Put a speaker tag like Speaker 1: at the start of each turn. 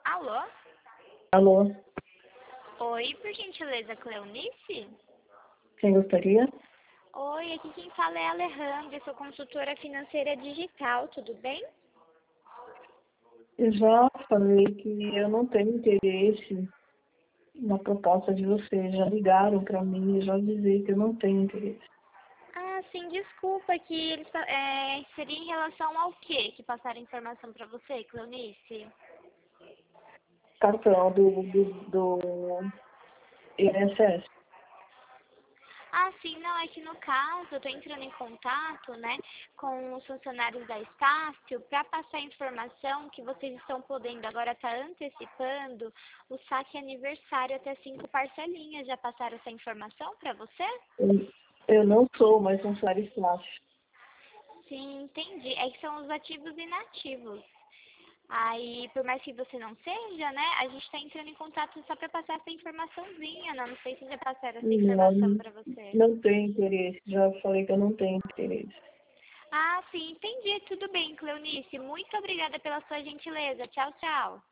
Speaker 1: Alô?
Speaker 2: Alô,
Speaker 1: Oi, por gentileza, Cleonice?
Speaker 2: quem gostaria?
Speaker 1: Oi, aqui quem fala é a Alejandra, sou consultora financeira digital, tudo bem?
Speaker 2: Eu já falei que eu não tenho interesse na proposta de vocês. Já ligaram para mim e já avisei que eu não tenho interesse.
Speaker 1: Ah, sim, desculpa, que seria em relação ao quê que passaram informação para você, Cleonice?
Speaker 2: Cartão do INSS.
Speaker 1: Ah, sim, não, é que no caso eu estou entrando em contato, né, com os funcionários da Estácio para passar a informação que vocês estão podendo agora estar antecipando o saque aniversário até 5 parcelinhas. Já passaram essa informação para você?
Speaker 2: Eu não sou mais funcionário estácio.
Speaker 1: Sim, entendi. É que são os ativos e inativos. Aí, por mais que você não seja, né, a gente está entrando em contato só para passar essa informaçãozinha, né? Não sei se já passaram essa informação
Speaker 2: Não,
Speaker 1: para você.
Speaker 2: não tenho interesse. Já falei que eu não tenho interesse.
Speaker 1: Ah, sim, entendi. Tudo bem, Cleonice. Muito obrigada pela sua gentileza. Tchau, tchau.